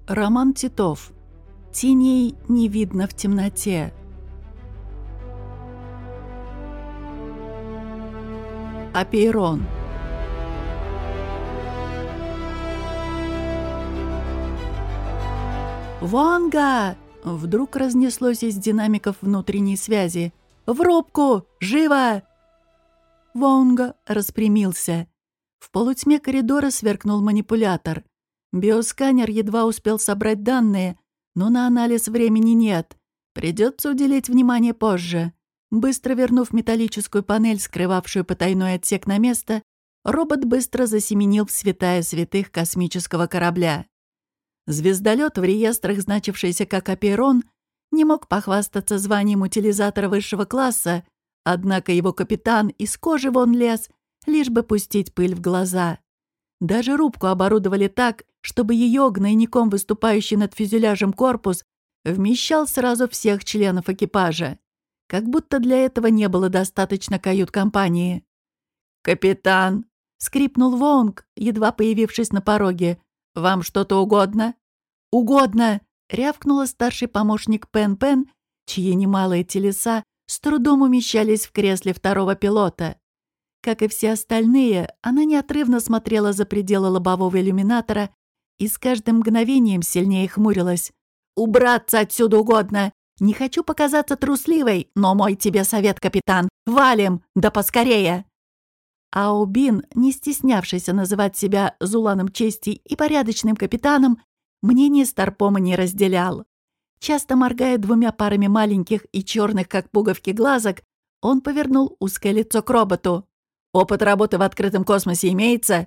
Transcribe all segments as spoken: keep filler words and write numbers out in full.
Роман Титов. Теней не видно в темноте. Апейрон. «Вонга!» — вдруг разнеслось из динамиков внутренней связи. «В рубку! Живо!» Вонга распрямился. В полутьме коридора сверкнул манипулятор. Биосканер едва успел собрать данные, но на анализ времени нет. Придется уделить внимание позже. Быстро вернув металлическую панель, скрывавшую потайной отсек, на место, робот быстро засеменил в святая святых космического корабля. Звездолет, в реестрах значившийся как Апейрон, не мог похвастаться званием утилизатора высшего класса, однако его капитан из кожи вон лез, лишь бы пустить пыль в глаза. Даже рубку оборудовали так, чтобы ее гнойником выступающий над фюзеляжем корпус вмещал сразу всех членов экипажа. Как будто для этого не было достаточно кают-компании. «Капитан!» — скрипнул Вонг, едва появившись на пороге. «Вам что-то угодно?» «Угодно!» — рявкнула старший помощник Пен-Пен, чьи немалые телеса с трудом умещались в кресле второго пилота. Как и все остальные, она неотрывно смотрела за пределы лобового иллюминатора и с каждым мгновением сильнее хмурилась. «Убраться отсюда угодно! Не хочу показаться трусливой, но мой тебе совет, капитан! Валим! Да поскорее!» Аубин, не стеснявшийся называть себя зуланом чести и порядочным капитаном, мнение Старпома не разделял. Часто моргая двумя парами маленьких и черных, как пуговки, глазок, он повернул узкое лицо к роботу. «Опыт работы в открытом космосе имеется?»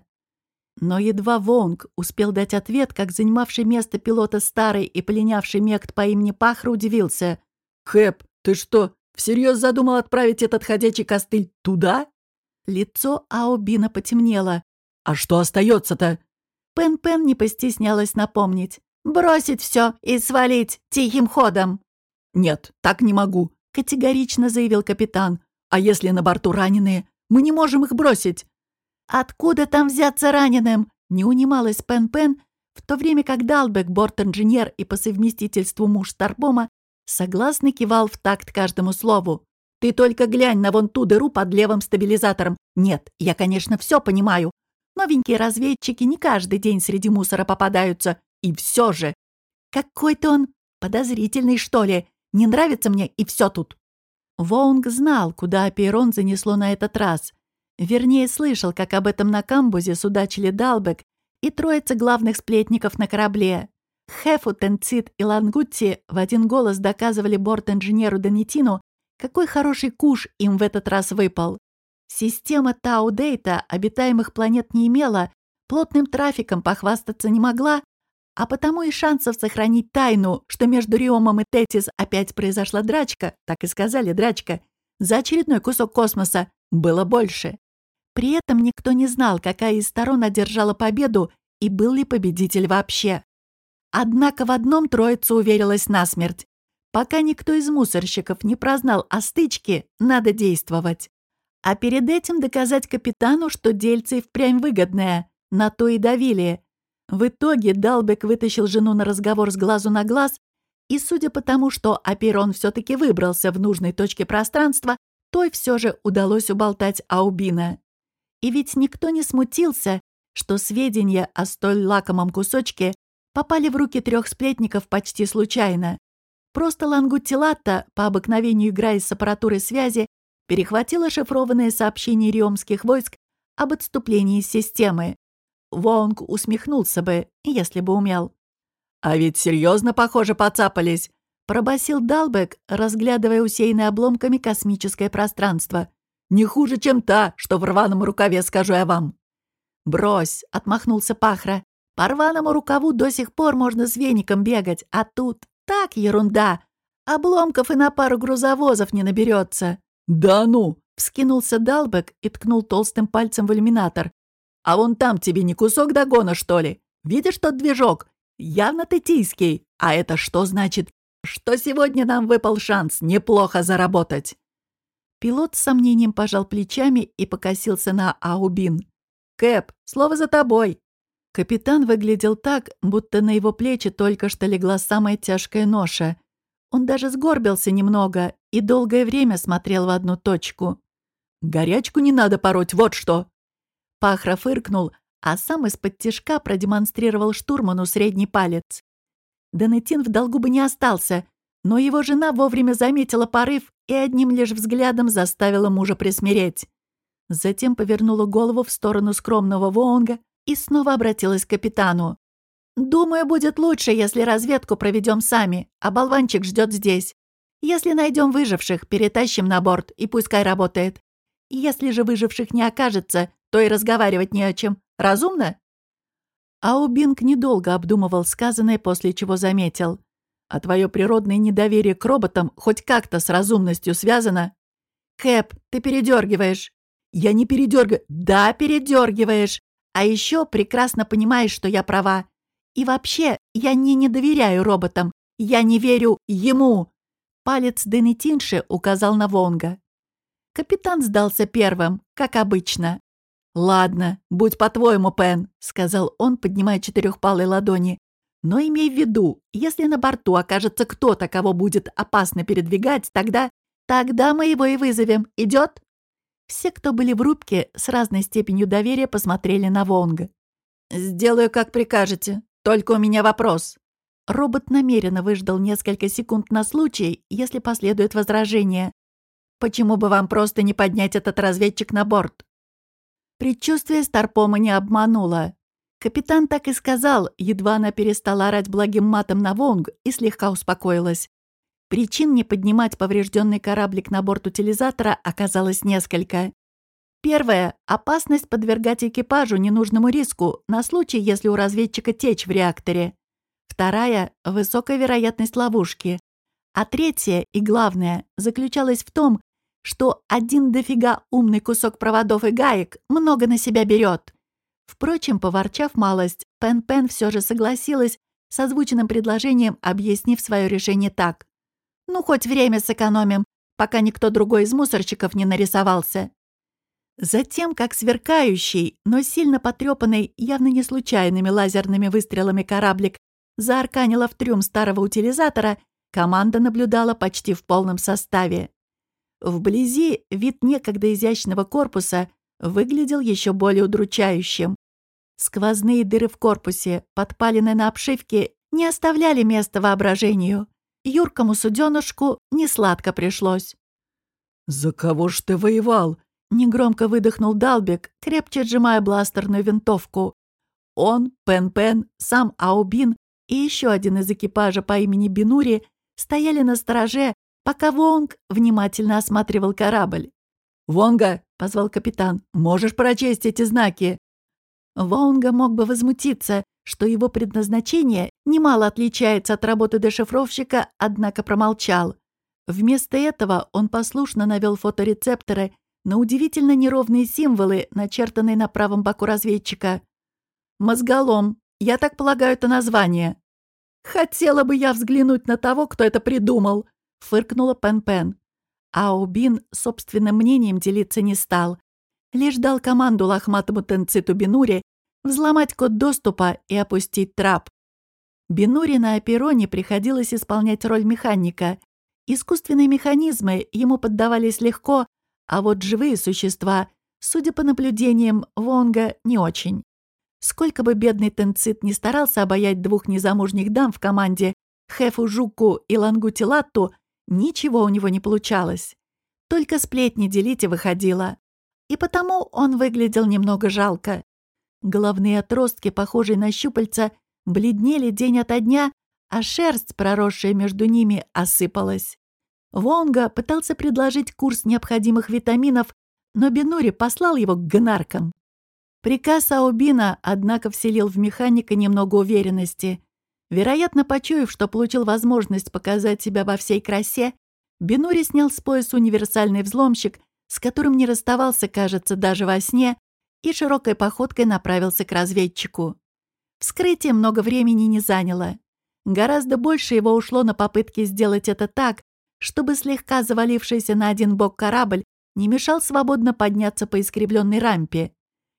Но едва Вонг успел дать ответ, как занимавший место пилота старый и полинявший мект по имени Пахра удивился. «Хэп, ты что, всерьез задумал отправить этот ходячий костыль туда?» Лицо Аубина потемнело. «А что остается-то?» Пен-Пен не постеснялась напомнить. «Бросить все и свалить тихим ходом!» «Нет, так не могу», — категорично заявил капитан. «А если на борту раненые? Мы не можем их бросить». «Откуда там взяться раненым?» — не унималась Пен-Пен, в то время как Далбек, борт-инженер и по совместительству муж Старпома, согласно кивал в такт каждому слову. «Ты только глянь на вон ту дыру под левым стабилизатором. Нет, я, конечно, все понимаю. Новенькие разведчики не каждый день среди мусора попадаются. И все же. Какой-то он подозрительный, что ли. Не нравится мне, и все тут». Вонг знал, куда Апейрон занесло на этот раз. Вернее, слышал, как об этом на камбузе судачили Далбек и троица главных сплетников на корабле. Хефу, Тенцит и Лангутти в один голос доказывали борт-инженеру Донитину, какой хороший куш им в этот раз выпал. Система Тау-Дейта обитаемых планет не имела, плотным трафиком похвастаться не могла, а потому и шансов сохранить тайну, что между Риомом и Тетис опять произошла драчка, так и сказали драчка, за очередной кусок космоса, было больше. При этом никто не знал, какая из сторон одержала победу и был ли победитель вообще. Однако в одном троица уверилась насмерть. Пока никто из мусорщиков не прознал о стычке, надо действовать. А перед этим доказать капитану, что дельце и впрямь выгодное. На то и давили. В итоге Далбек вытащил жену на разговор с глазу на глаз, и судя по тому, что Апейрон все-таки выбрался в нужной точке пространства, той все же удалось уболтать Аубина. И ведь никто не смутился, что сведения о столь лакомом кусочке попали в руки трех сплетников почти случайно. Просто Лангутилатта, по обыкновению играя с аппаратурой связи, перехватила шифрованные сообщения риомских войск об отступлении из системы. Вонг усмехнулся бы, если бы умел. «А ведь серьезно, похоже, поцапались», — пробасил Далбек, разглядывая усеянное обломками космическое пространство. «Не хуже, чем та, что в рваном рукаве, скажу я вам». «Брось», — отмахнулся Пахра. «По рваному рукаву до сих пор можно с веником бегать, а тут так ерунда. Обломков и на пару грузовозов не наберется». «Да ну!» — вскинулся Далбек и ткнул толстым пальцем в иллюминатор. «А вон там тебе не кусок догона, что ли? Видишь тот движок? Явно тетийский. А это что значит? Что сегодня нам выпал шанс неплохо заработать». Пилот с сомнением пожал плечами и покосился на Аубин. «Кэп, слово за тобой». Капитан выглядел так, будто на его плечи только что легла самая тяжкая ноша. Он даже сгорбился немного и долгое время смотрел в одну точку. «Горячку не надо пороть, вот что!» Пахра фыркнул, а сам из-под тишка продемонстрировал штурману средний палец. Донетин в долгу бы не остался, но его жена вовремя заметила порыв и одним лишь взглядом заставила мужа присмиреть. Затем повернула голову в сторону скромного Воонга и снова обратилась к капитану. «Думаю, будет лучше, если разведку проведем сами, а болванчик ждет здесь. Если найдем выживших, перетащим на борт, и пускай работает. Если же выживших не окажется, то и разговаривать не о чем. Разумно?» Аубинг недолго обдумывал сказанное, после чего заметил. «А твое природное недоверие к роботам хоть как-то с разумностью связано?» «Кэп, ты передергиваешь». «Я не передергиваю». «Да, передергиваешь. А еще прекрасно понимаешь, что я права. И вообще, я не не доверяю роботам. Я не верю ему». Палец Донетинши указал на Вонга. Капитан сдался первым, как обычно. «Ладно, будь по-твоему, Пен», — сказал он, поднимая четырехпалые ладони. «Но имей в виду, если на борту окажется кто-то, кого будет опасно передвигать, тогда... Тогда мы его и вызовем. Идет?» Все, кто были в рубке, с разной степенью доверия посмотрели на Вонга. «Сделаю, как прикажете. Только у меня вопрос». Робот намеренно выждал несколько секунд на случай, если последует возражение. «Почему бы вам просто не поднять этот разведчик на борт?» Предчувствие Старпома не обмануло. Капитан так и сказал, едва она перестала орать благим матом на Вонг и слегка успокоилась. Причин не поднимать поврежденный кораблик на борт утилизатора оказалось несколько. Первое — опасность подвергать экипажу ненужному риску на случай, если у разведчика течь в реакторе. Вторая — высокая вероятность ловушки. А третья и главное заключалась в том, что один дофига умный кусок проводов и гаек много на себя берет. Впрочем, поворчав малость, Пен-Пен все же согласилась с озвученным предложением, объяснив свое решение так. «Ну, хоть время сэкономим, пока никто другой из мусорщиков не нарисовался». Затем, как сверкающий, но сильно потрепанный, явно не случайными лазерными выстрелами кораблик заарканила в трюм старого утилизатора, команда наблюдала почти в полном составе. Вблизи вид некогда изящного корпуса выглядел еще более удручающим. Сквозные дыры в корпусе, подпалины на обшивке, не оставляли места воображению. Юркому суденушку несладко пришлось. «За кого ж ты воевал?» — негромко выдохнул Далбек, крепче сжимая бластерную винтовку. Он, Пен-Пен, сам Аубин и еще один из экипажа по имени Бинури стояли на стороже, пока Вонг внимательно осматривал корабль. «Вонга!» — позвал капитан. «Можешь прочесть эти знаки?» Вонга мог бы возмутиться, что его предназначение немало отличается от работы дешифровщика, однако промолчал. Вместо этого он послушно навел фоторецепторы на удивительно неровные символы, начертанные на правом боку разведчика. «Мозголом. Я так полагаю, это название». «Хотела бы я взглянуть на того, кто это придумал», — фыркнула Пен-Пен. Аубин собственным мнением делиться не стал. Лишь дал команду лохматому тенциту Бинури взломать код доступа и опустить трап. Бинури на Апероне приходилось исполнять роль механика. Искусственные механизмы ему поддавались легко, а вот живые существа, судя по наблюдениям Вонга, не очень. Сколько бы бедный тенцит не старался обаять двух незамужних дам в команде, Хефу Жуку и Лангути Латту, ничего у него не получалось. Только сплетни делить и выходило. И потому он выглядел немного жалко. Головные отростки, похожие на щупальца, бледнели день ото дня, а шерсть, проросшая между ними, осыпалась. Вонга пытался предложить курс необходимых витаминов, но Бинури послал его к гнаркам. Приказ Аубина, однако, вселил в механика немного уверенности. Вероятно, почуяв, что получил возможность показать себя во всей красе, Бинури снял с пояса универсальный взломщик, с которым не расставался, кажется, даже во сне, и широкой походкой направился к разведчику. Вскрытие много времени не заняло. Гораздо больше его ушло на попытки сделать это так, чтобы слегка завалившийся на один бок корабль не мешал свободно подняться по искривленной рампе.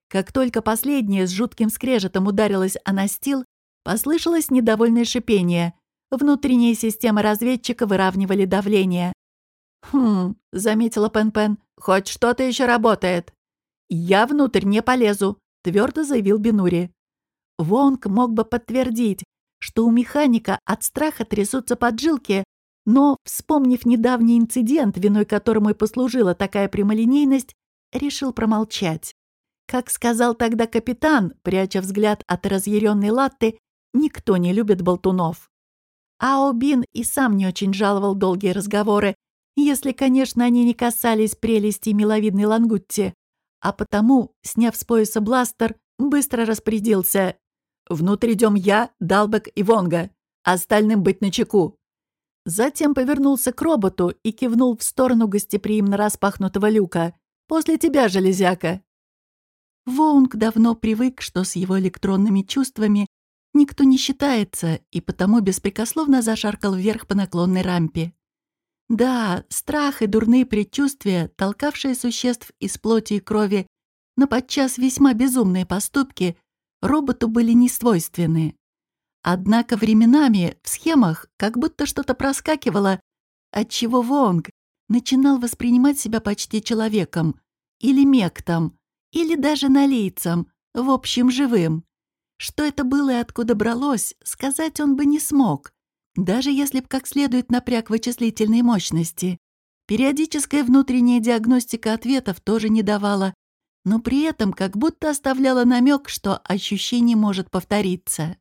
Как только последняя с жутким скрежетом ударилась о настил, послышалось недовольное шипение. Внутренние системы разведчика выравнивали давление. «Хм», — заметила Пен-Пен, — «хоть что-то еще работает». «Я внутрь не полезу», — твердо заявил Бенури. Вонг мог бы подтвердить, что у механика от страха трясутся поджилки, но, вспомнив недавний инцидент, виной которому и послужила такая прямолинейность, решил промолчать. Как сказал тогда капитан, пряча взгляд от разъяренной Латты, никто не любит болтунов. Ао Бин и сам не очень жаловал долгие разговоры, если, конечно, они не касались прелестей миловидной Лангутти, а потому, сняв с пояса бластер, быстро распорядился: «Внутрь идем я, Далбек и Вонга. Остальным быть начеку». Затем повернулся к роботу и кивнул в сторону гостеприимно распахнутого люка. «После тебя, железяка». Вонг давно привык, что с его электронными чувствами никто не считается, и потому беспрекословно зашаркал вверх по наклонной рампе. Да, страх и дурные предчувствия, толкавшие существ из плоти и крови на подчас весьма безумные поступки, роботу были несвойственны. Однако временами в схемах как будто что-то проскакивало, отчего Вонг начинал воспринимать себя почти человеком, или мектом, или даже налийцем, в общем, живым. Что это было и откуда бралось, сказать он бы не смог, даже если б как следует напряг вычислительные мощности. Периодическая внутренняя диагностика ответов тоже не давала, но при этом как будто оставляла намек, что ощущение может повториться.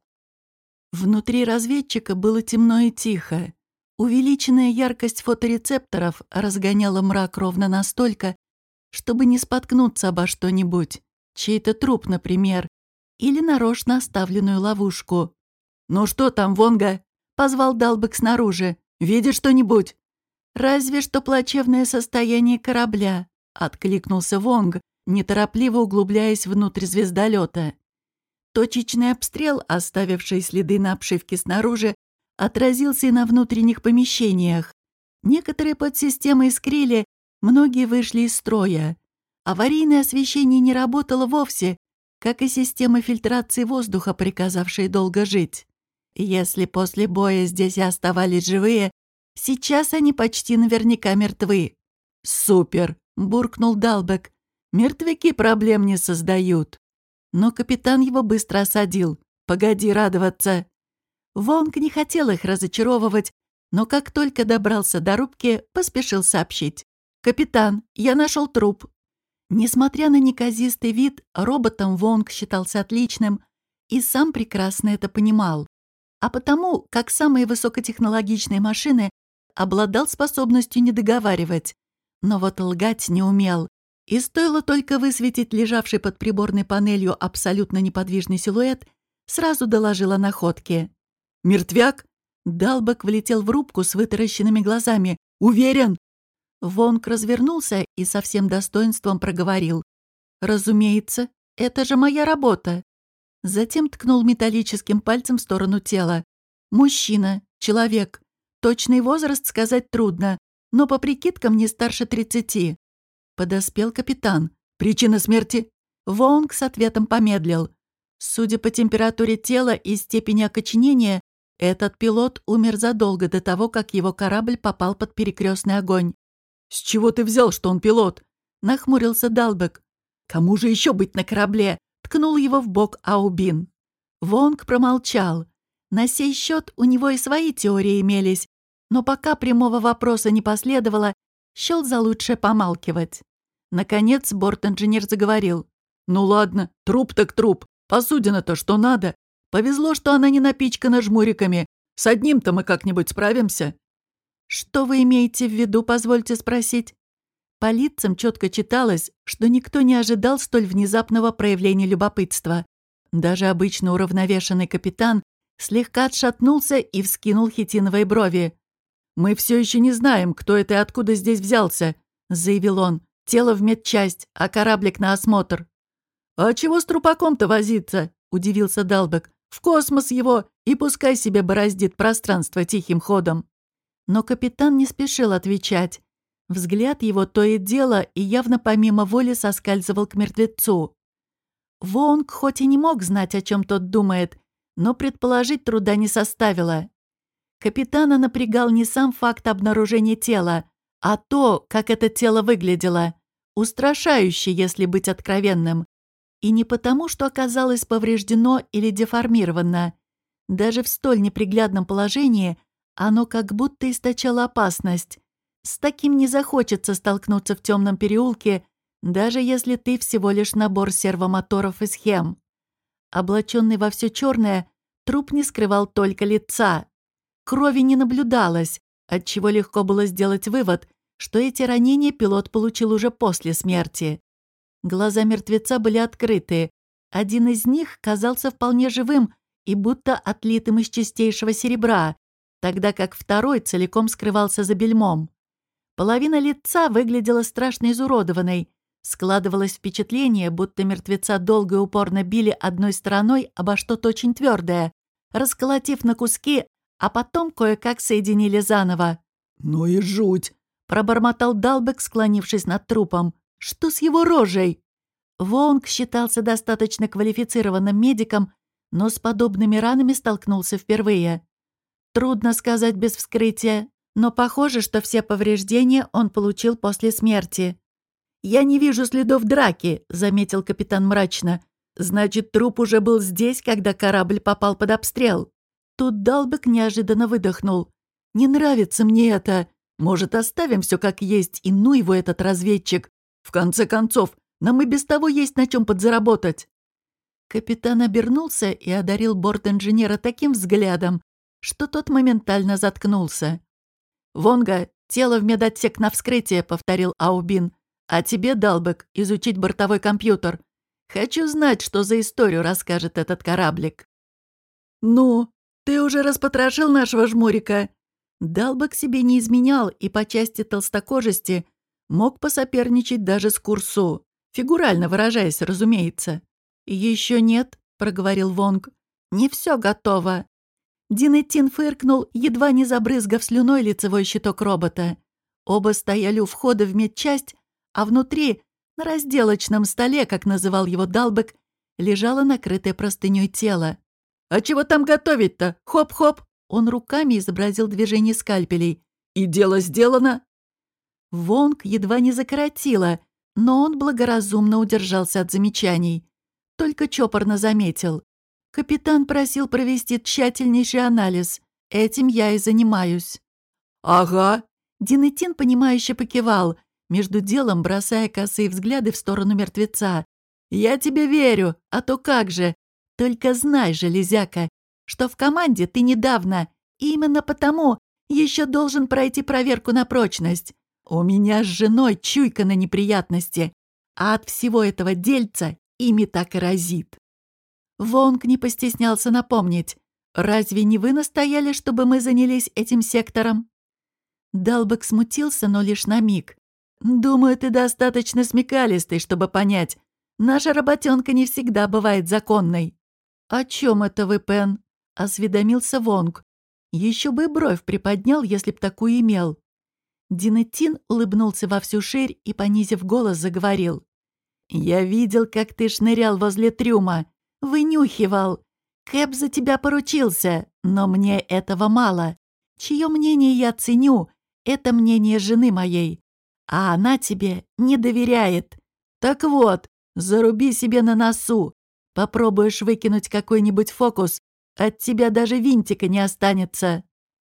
Внутри разведчика было темно и тихо. Увеличенная яркость фоторецепторов разгоняла мрак ровно настолько, чтобы не споткнуться обо что-нибудь, чей-то труп, например, или нарочно оставленную ловушку. «Ну что там, Вонга?» — позвал Далбек снаружи. «Видишь что-нибудь?» «Разве что плачевное состояние корабля», — откликнулся Вонг, неторопливо углубляясь внутрь звездолета. Точечный обстрел, оставивший следы на обшивке снаружи, отразился и на внутренних помещениях. Некоторые подсистемы искрили, многие вышли из строя. Аварийное освещение не работало вовсе, как и системы фильтрации воздуха, приказавшие долго жить. Если после боя здесь и оставались живые, сейчас они почти наверняка мертвы. «Супер!» — буркнул Далбек. «Мертвяки проблем не создают». Но капитан его быстро осадил. «Погоди радоваться». Вонг не хотел их разочаровывать, но как только добрался до рубки, поспешил сообщить. «Капитан, я нашел труп». Несмотря на неказистый вид, роботом Вонг считался отличным и сам прекрасно это понимал. А потому, как самые высокотехнологичные машины, обладал способностью не договаривать. Но вот лгать не умел. И стоило только высветить лежавший под приборной панелью абсолютно неподвижный силуэт, сразу доложил о находке. «Мертвяк?» Далбек влетел в рубку с вытаращенными глазами. «Уверен?» Вонг развернулся и со всем достоинством проговорил. «Разумеется, это же моя работа». Затем ткнул металлическим пальцем в сторону тела. «Мужчина, человек. Точный возраст сказать трудно, но по прикидкам не старше тридцати». Подоспел капитан. «Причина смерти?» Вонг с ответом помедлил. Судя по температуре тела и степени окоченения, этот пилот умер задолго до того, как его корабль попал под перекрестный огонь. «С чего ты взял, что он пилот?» — нахмурился Далбек. «Кому же еще быть на корабле?» — ткнул его в бок Ао Бин. Вонг промолчал. На сей счет у него и свои теории имелись, но пока прямого вопроса не последовало, счел за лучшее помалкивать. Наконец борт-инженер заговорил. «Ну ладно, труп так труп. Посудина-то что надо. Повезло, что она не напичкана жмуриками. С одним-то мы как-нибудь справимся». «Что вы имеете в виду, позвольте спросить?» По лицам четко читалось, что никто не ожидал столь внезапного проявления любопытства. Даже обычно уравновешенный капитан слегка отшатнулся и вскинул хитиновые брови. «Мы все еще не знаем, кто это и откуда здесь взялся», — заявил он. «Тело в медчасть, а кораблик на осмотр». «А чего с трупаком-то возиться?» — удивился Далбек. «В космос его, и пускай себе бороздит пространство тихим ходом». Но капитан не спешил отвечать. Взгляд его то и дело и явно помимо воли соскальзывал к мертвецу. Вонг хоть и не мог знать, о чем тот думает, но предположить труда не составило. Капитана напрягал не сам факт обнаружения тела, а то, как это тело выглядело. Устрашающе, если быть откровенным. И не потому, что оказалось повреждено или деформировано. Даже в столь неприглядном положении оно как будто источало опасность. С таким не захочется столкнуться в темном переулке, даже если ты всего лишь набор сервомоторов и схем. Облаченный во все черное, труп не скрывал только лица. Крови не наблюдалось, отчего легко было сделать вывод, что эти ранения пилот получил уже после смерти. Глаза мертвеца были открыты. Один из них казался вполне живым и будто отлитым из чистейшего серебра, тогда как второй целиком скрывался за бельмом. Половина лица выглядела страшно изуродованной. Складывалось впечатление, будто мертвеца долго и упорно били одной стороной обо что-то очень твердое, расколотив на куски, а потом кое-как соединили заново. «Ну и жуть!» — пробормотал Далбек, склонившись над трупом. «Что с его рожей?» Вонг считался достаточно квалифицированным медиком, но с подобными ранами столкнулся впервые. Трудно сказать без вскрытия, но похоже, что все повреждения он получил после смерти. «Я не вижу следов драки», — заметил капитан мрачно. «Значит, труп уже был здесь, когда корабль попал под обстрел». Тут Далбек неожиданно выдохнул. «Не нравится мне это. Может, оставим все как есть, и ну его этот разведчик. В конце концов, нам и без того есть на чем подзаработать». Капитан обернулся и одарил борт-инженера таким взглядом, что тот моментально заткнулся. «Вонга, тело в медотсек на вскрытие», — повторил Аубин. «А тебе, Далбек, изучить бортовой компьютер. Хочу знать, что за историю расскажет этот кораблик». «Ну, ты уже распотрошил нашего жмурика?» Далбек себе не изменял и по части толстокожести мог посоперничать даже с Курсу, фигурально выражаясь, разумеется. «Еще нет», — проговорил Вонг. «Не все готово». Динеттин фыркнул, едва не забрызгав слюной лицевой щиток робота. Оба стояли у входа в медчасть, а внутри, на разделочном столе, как называл его Далбек, лежало накрытое простыней тело. «А чего там готовить-то? Хоп-хоп!» Он руками изобразил движение скальпелей. «И дело сделано!» Вонг едва не закоротило, но он благоразумно удержался от замечаний. Только чопорно заметил. «Капитан просил провести тщательнейший анализ. Этим я и занимаюсь». «Ага». Динеттин, понимающе покивал, между делом бросая косые взгляды в сторону мертвеца. «Я тебе верю, а то как же. Только знай, железяка, что в команде ты недавно, и именно потому еще должен пройти проверку на прочность. У меня с женой чуйка на неприятности, а от всего этого дельца ими так и разит». Вонг не постеснялся напомнить. «Разве не вы настояли, чтобы мы занялись этим сектором?» Далбек смутился, но лишь на миг. «Думаю, ты достаточно смекалистый, чтобы понять. Наша работенка не всегда бывает законной». «О чем это вы, Пен?» — осведомился Вонг. Еще бы бровь приподнял, если б такую имел. Динеттин улыбнулся во всю ширь и, понизив голос, заговорил. «Я видел, как ты шнырял возле трюма. Вынюхивал. Кэп за тебя поручился, но мне этого мало. Чье мнение я ценю, это мнение жены моей. А она тебе не доверяет. Так вот, заруби себе на носу. Попробуешь выкинуть какой-нибудь фокус, от тебя даже винтика не останется».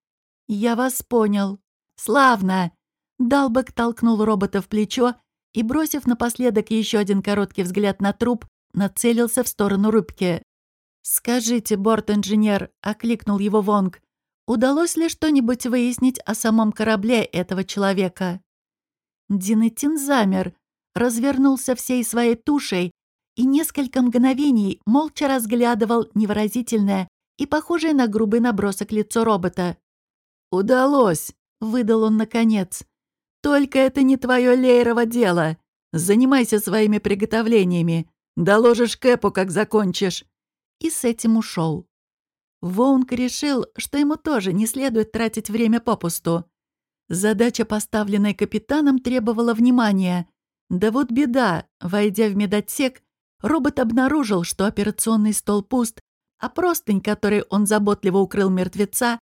«Я вас понял. Славно!» Далбек толкнул робота в плечо и, бросив напоследок еще один короткий взгляд на труп, нацелился в сторону рубки. «Скажите, борт-инженер», — окликнул его Вонг, «удалось ли что-нибудь выяснить о самом корабле этого человека?» Динеттин замер, развернулся всей своей тушей и несколько мгновений молча разглядывал невыразительное и похожее на грубый набросок лицо робота. «Удалось», — выдал он наконец. «Только это не твое Лейрово дело. Занимайся своими приготовлениями. Доложишь Кэпу, как закончишь». И с этим ушел. Вонг решил, что ему тоже не следует тратить время попусту. Задача, поставленная капитаном, требовала внимания. Да вот беда, войдя в медотсек, робот обнаружил, что операционный стол пуст, а простынь, которой он заботливо укрыл мертвеца,